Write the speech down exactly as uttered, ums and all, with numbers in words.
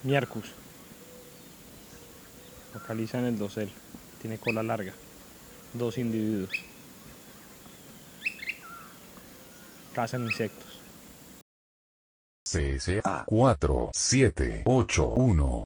Miercus. Localiza en el dosel. Tiene cola larga. Dos individuos. Cazan insectos. C S A cuatro siete ocho uno